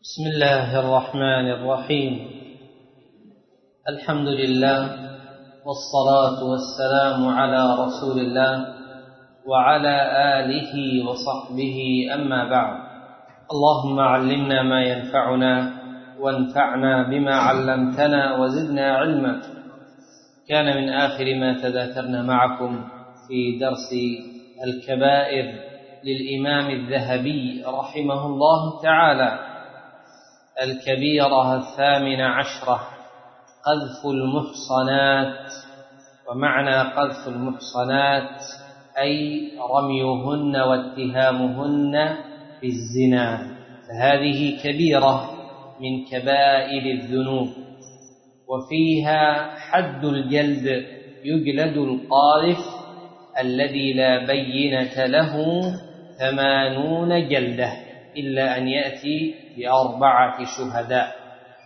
بسم الله الرحمن الرحيم. الحمد لله والصلاة والسلام على رسول الله وعلى آله وصحبه، أما بعد. اللهم علمنا ما ينفعنا وانفعنا بما علمتنا وزدنا علما. كان من آخر ما تذاكرنا معكم في درس الكبائر للإمام الذهبي رحمه الله تعالى الكبيرة 18 قذف المحصنات. ومعنى قذف المحصنات أي رميهن واتهامهن بالزنا، فهذه كبيرة من كبائر الذنوب، وفيها حد الجلد، يجلد القاذف الذي لا بينة له 80 جلدة إلا أن يأتي ب4 شهداء.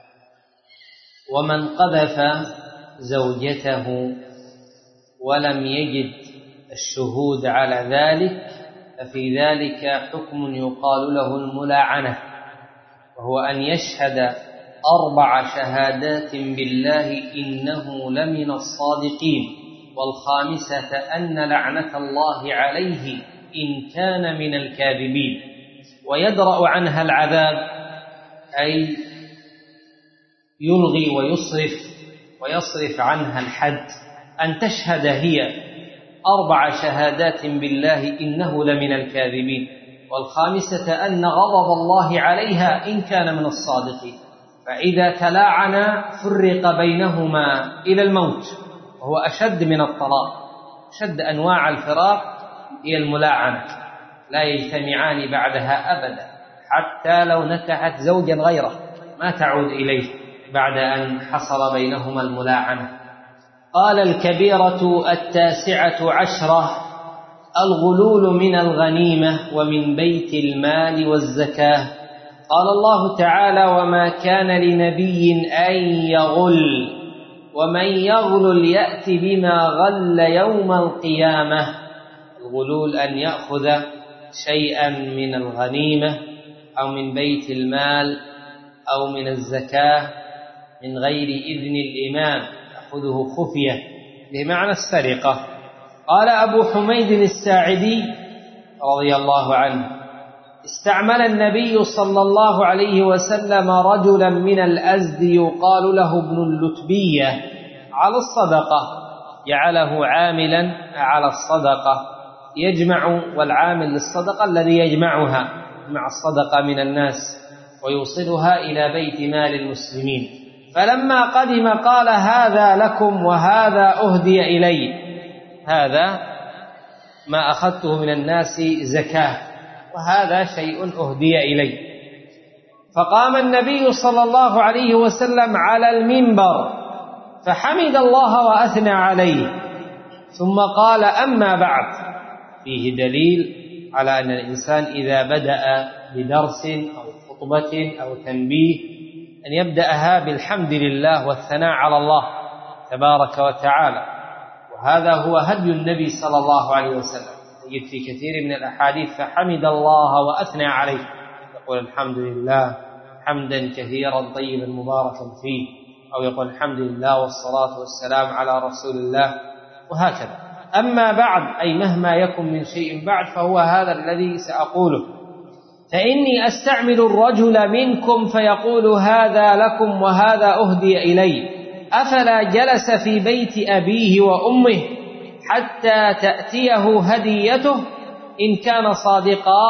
ومن قذف زوجته ولم يجد الشهود على ذلك ففي ذلك حكم يقال له الملاعنة، وهو أن يشهد 4 شهادات بالله إنه لمن الصادقين، والخامسة أن لعنة الله عليه إن كان من الكاذبين، ويدرأ عنها العذاب، أي يلغي ويصرف عنها الحد، أن تشهد هي 4 شهادات بالله إنه لمن الكاذبين، والخامسة أن غضب الله عليها إن كان من الصادقين. فإذا تلاعن فرق بينهما إلى الموت، وهو أشد من الطلاق. أشد أنواع الفراق هي الملاعنة، لا يجتمعان بعدها أبدا، حتى لو نكحت زوجا غيره ما تعود إليه بعد أن حصل بينهما الملاعنة. قال الكبيرة 19 الغلول من الغنيمة ومن بيت المال والزكاة. قال الله تعالى: وما كان لنبي أن يغل ومن يغلل يأت بما غل يوم القيامة. الغلول أن يأخذ شيئا من الغنيمة أو من بيت المال أو من الزكاة من غير إذن الإمام، يأخذه خفية بمعنى السرقة. قال أبو حميد الساعدي رضي الله عنه: استعمل النبي صلى الله عليه وسلم رجلا من الأزد يقال له ابن اللتبية على الصدقة، جعله عاملا على الصدقة يجمع، والعامل للصدقة الذي يجمعها مع الصدقة من الناس ويوصلها إلى بيت مال المسلمين. فلما قدم قال: هذا لكم وهذا أهدي إلي، هذا ما أخذته من الناس زكاة وهذا شيء أهدي إلي. فقام النبي صلى الله عليه وسلم على المنبر فحمد الله وأثنى عليه، ثم قال: أما بعد. فيه دليل على أن الإنسان إذا بدأ بدرس أو خطبة أو تنبيه أن يبدأها بالحمد لله والثناء على الله تبارك وتعالى، وهذا هو هدي النبي صلى الله عليه وسلم. تجد في كثير من الأحاديث: فحمد الله وأثنى عليه، يقول الحمد لله حمدا كثيرا طيبا مباركا فيه، أو يقول الحمد لله والصلاة والسلام على رسول الله، وهكذا. أما بعد، أي مهما يكن من شيء بعد، فهو هذا الذي سأقوله: فإني أستعمل الرجل منكم فيقول: هذا لكم وهذا أهدي إلي، أفلا جلس في بيت أبيه وأمه حتى تأتيه هديته إن كان صادقا؟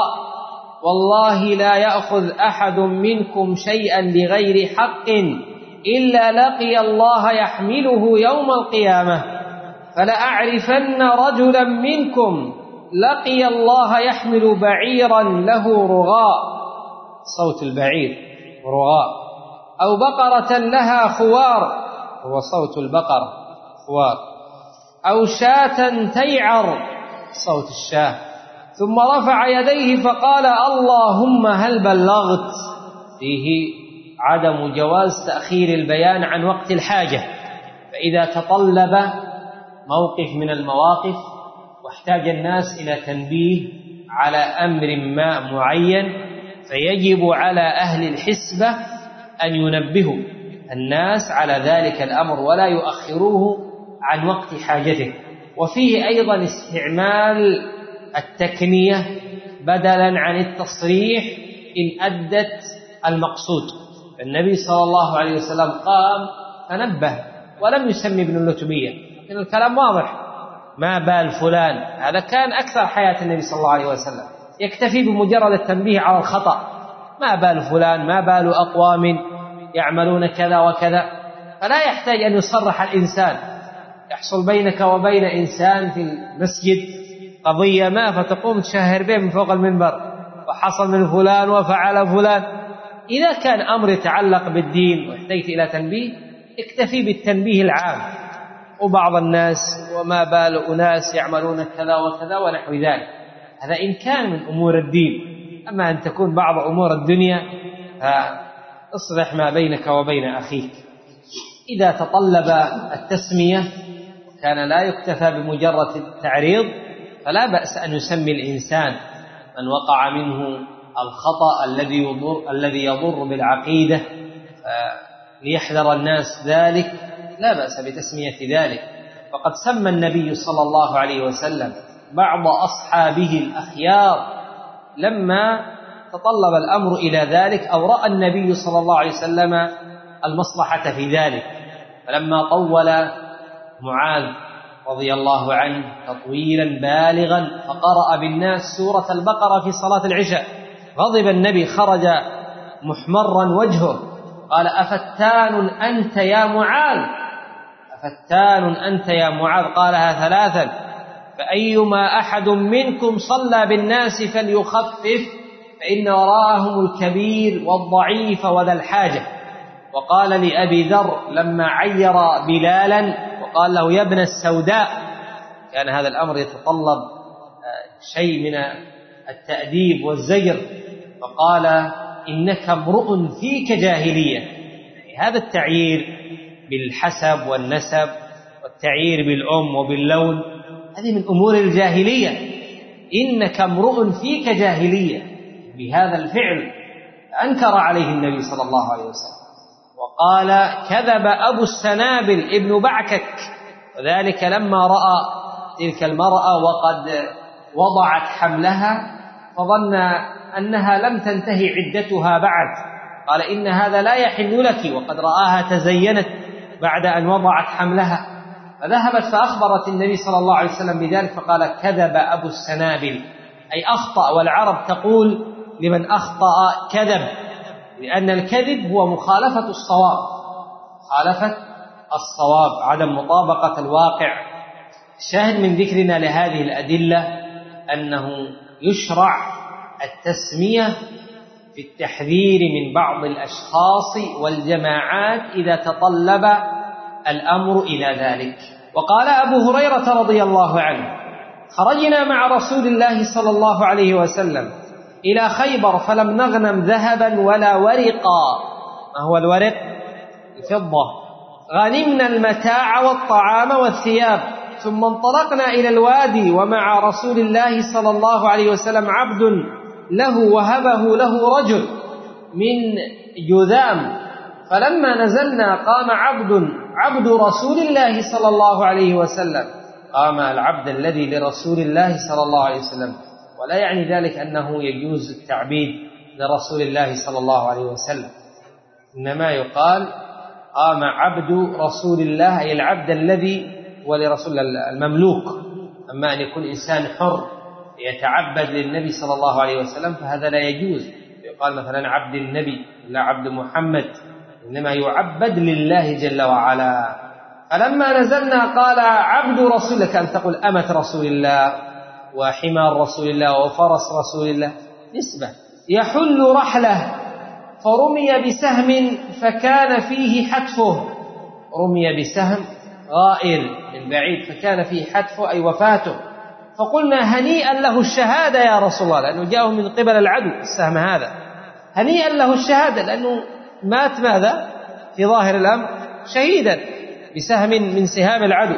والله لا يأخذ أحد منكم شيئا لغير حق إلا لقي الله يحمله يوم القيامة، فلأعرفن رجلا منكم لقي الله يحمل بعيرا له رغاء، صوت البعير رغاء، أو بقرة لها خوار، هو صوت البقرة خوار، أو شاة تيعر، صوت الشاة، ثم رفع يديه فقال: اللهم هل بلغت؟ فيه عدم جواز تأخير البيان عن وقت الحاجة، فإذا تطلب موقف من المواقف واحتاج الناس إلى تنبيه على أمر ما معين فيجب على أهل الحسبة أن ينبهوا الناس على ذلك الأمر ولا يؤخروه عن وقت حاجته. وفيه أيضا استعمال التكنية بدلا عن التصريح إن أدت المقصود. النبي صلى الله عليه وسلم قام فنبه ولم يسمي ابن اللتبية، لأن الكلام واضح، ما بال فلان، هذا كان أكثر حياة النبي صلى الله عليه وسلم، يكتفي بمجرد التنبيه على الخطأ، ما بال فلان، ما بال أقوام يعملون كذا وكذا، فلا يحتاج أن يصرح الإنسان. يحصل بينك وبين إنسان في المسجد قضية ما، فتقوم تشهر به من فوق المنبر وحصل من فلان وفعل فلان. إذا كان أمر يتعلق بالدين واحتجت إلى تنبيه اكتفي بالتنبيه العام، وبعض الناس وما بال أناس يعملون كذا وكذا ونحو ذلك، هذا إن كان من أمور الدين. أما أن تكون بعض أمور الدنيا فاصلح ما بينك وبين أخيك. إذا تطلب التسمية كان لا يكتفى بمجرد التعريض، فلا بأس أن يسمي الإنسان من وقع منه الخطأ الذي يضر بالعقيدة ليحذر الناس ذلك، لا بأس بتسمية ذلك. فقد سمى النبي صلى الله عليه وسلم بعض أصحابه الأخيار لما تطلب الأمر إلى ذلك أو رأى النبي صلى الله عليه وسلم المصلحة في ذلك. فلما طول معاذ رضي الله عنه تطويلا بالغا فقرأ بالناس سورة البقرة في صلاة العشاء، غضب النبي، خرج محمرا وجهه، قال: أفتان أنت يا معاذ، أفتان أنت يا معاذ، قالها ثلاثا، فأيما أحد منكم صلى بالناس فليخفف فإن وراءهم الكبير والضعيف وذا الحاجة. وقال لأبي ذر لما عير بلالا وقال له: يا ابن السوداء، كان هذا الأمر يتطلب شيء من التأديب والزجر، فقال: إنك امرؤ فيك جاهلية. هذا التعيير بالحسب والنسب والتعيير بالأم وباللون هذه من أمور الجاهلية. إنك امرؤ فيك جاهلية، بهذا الفعل أنكر عليه النبي صلى الله عليه وسلم، وقال: كذب أبو السنابل ابن بعكك، وذلك لما رأى تلك المرأة وقد وضعت حملها فظن أنها لم تنتهي عدتها بعد، قال: إن هذا لا يحل لك، وقد رآها تزينت بعد أن وضعت حملها، فذهبت فأخبرت النبي صلى الله عليه وسلم بذلك، فقال: كذب أبو السنابل، أي أخطأ، والعرب تقول لمن أخطأ كذب، لأن الكذب هو مخالفة الصواب، مخالفة الصواب، عدم مطابقة الواقع. الشاهد من ذكرنا لهذه الأدلة أنه يشرع التسمية في التحذير من بعض الأشخاص والجماعات إذا تطلب الأمر إلى ذلك. وقال أبو هريرة رضي الله عنه: خرجنا مع رسول الله صلى الله عليه وسلم إلى خيبر فلم نغنم ذهبا ولا ورقا. ما هو الورق؟ الفضة. غنمنا المتاع والطعام والثياب، ثم انطلقنا إلى الوادي ومع رسول الله صلى الله عليه وسلم عبد له وهبه له رجل من جذام، فلما نزلنا قام عبد رسول الله صلى الله عليه وسلم، قام العبد الذي لرسول الله صلى الله عليه وسلم، ولا يعني ذلك أنه يجوز التعبيد لرسول الله صلى الله عليه وسلم، إنما يقال قام عبد رسول الله، أي العبد الذي ولرسول المملوك. أما أن يكون إنسان حر يتعبد للنبي صلى الله عليه وسلم فهذا لا يجوز، يقال مثلا عبد النبي لا عبد محمد، إنما يعبد لله جل وعلا. فلما نزلنا قال عبد رسول الله، كأن تقول أمة رسول الله وحمار رسول الله وفرس رسول الله، نسبة. يحل رحله فرمي بسهم فكان فيه حتفه، رمي بسهم غائر من بعيد فكان فيه حتفه أي وفاته، فقلنا هنيئا له الشهادة يا رسول الله، لأنه جاءه من قبل العدو السهم هذا، هنيئا له الشهادة، لأنه مات ماذا في ظاهر الأمر؟ شهيدا بسهم من سهام العدو.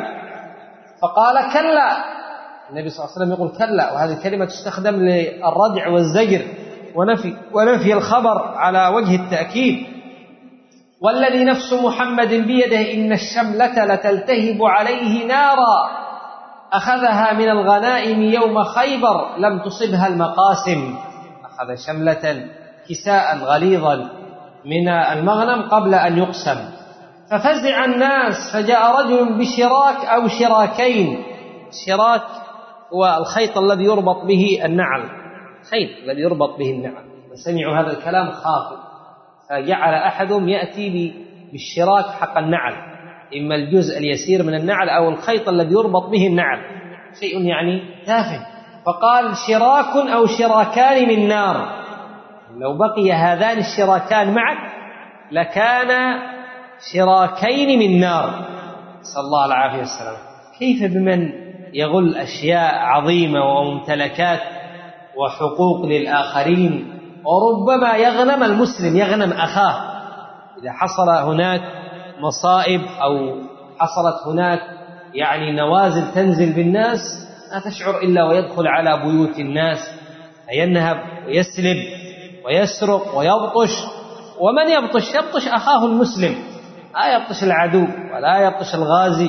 فقال كلا، النبي صلى الله عليه وسلم يقول كلا، وهذه الكلمة تستخدم للردع والزجر، ونفي الخبر على وجه التأكيد. والذي نفس محمد بيده إن الشملة لتلتهب عليه نارا أخذها من الغنائم يوم خيبر لم تصبها المقاسم. أخذ شملة كساء غليظا من المغنم قبل أن يقسم، ففزع الناس، فجاء رجل بشراك أو شراكين. الشراك هو الخيط الذي يربط به النعل، خيط الذي يربط به النعل، فسمعوا هذا الكلام خافوا، فجعل أحدهم يأتي بالشراك حق النعل، إما الجزء اليسير من النعل أو الخيط الذي يربط به النعل، شيء يعني تافه، فقال شراك أو شراكان من نار. لو بقي هذان الشراكان معك لكان شراكين من نار، نسأل الله العافية والسلام. كيف بمن يغل أشياء عظيمة وممتلكات وحقوق للآخرين، وربما يغنم المسلم، يغنم أخاه. إذا حصل هناك مصائب أو حصلت هناك يعني نوازل تنزل بالناس، لا تشعر إلا ويدخل على بيوت الناس فينهب ويسلب ويسرق ويبطش. ومن يبطش؟ يبطش أخاه المسلم، لا يبطش العدو ولا يبطش الغازي.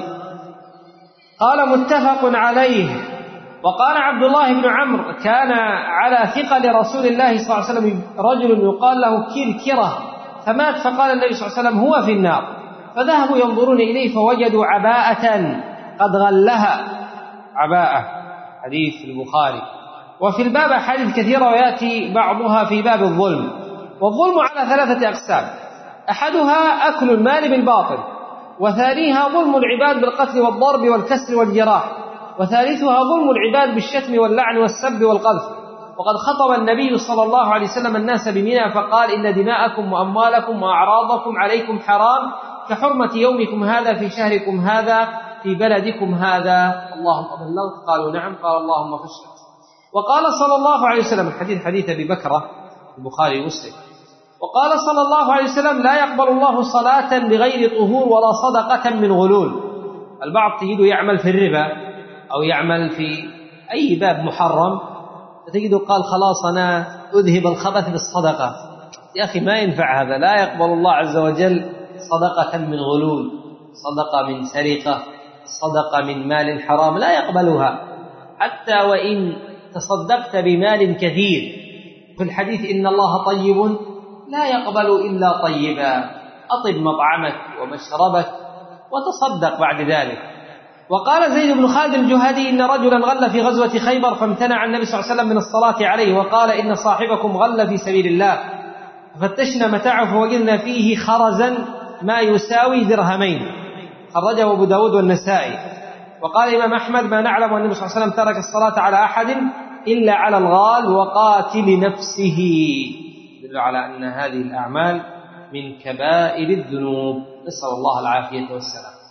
قال متفق عليه. وقال عبد الله بن عمرو كان على ثقل رسول الله صلى الله عليه وسلم رجل يقال له كركرة فمات، فقال النبي صلى الله عليه وسلم هو في النار، فذهبوا ينظرون إليه فوجدوا عباءة قد غلها، عباءة، حديث البخاري. وفي الباب حديث كثيرة ويأتي بعضها في باب الظلم. والظلم على ثلاثة أقسام: أحدها أكل المال بالباطل، وثانيها ظلم العباد بالقتل والضرب والكسر والجراح، وثالثها ظلم العباد بالشتم واللعن والسب والقذف. وقد خطب النبي صلى الله عليه وسلم الناس بمنى فقال إن دماءكم وأموالكم وأعراضكم عليكم حرام كحرمة يومكم هذا في شهركم هذا في بلدكم هذا. اللهم أبلغت؟ قالوا نعم. قال اللهم فاشهد. وقال صلى الله عليه وسلم، الحديث حديث أبي بكرة البخاري ومسلم، وقال صلى الله عليه وسلم لا يقبل الله صلاة بغير طهور ولا صدقة من غلول. البعض تجده يعمل في الربا أو يعمل في أي باب محرم، فتجده قال خلاص أنا أذهب الخبث بالصدقة. يا أخي ما ينفع هذا، لا يقبل الله عز وجل صدقة من غلول، صدقة من سرقة، صدقة من مال حرام، لا يقبلها حتى وإن تصدقت بمال كثير. في الحديث إن الله طيب لا يقبل إلا طيبا، أطب مطعمك ومشربك وتصدق بعد ذلك. وقال زيد بن خالد الجهني إن رجلا غل في غزوة خيبر فامتنع النبي صلى الله عليه وسلم من الصلاة عليه، وقال إن صاحبكم غل في سبيل الله، ففتشنا متاعه فوجدنا فيه خرزا ما يساوي درهمين، خرجه أبو داود والنسائي. وقال الإمام أحمد ما نعلم أن النبي صلى الله عليه وسلم ترك الصلاة على أحد إلا على الغال وقاتل نفسه، يدل على أن هذه الأعمال من كبائر الذنوب، نسأل الله العافية والسلام.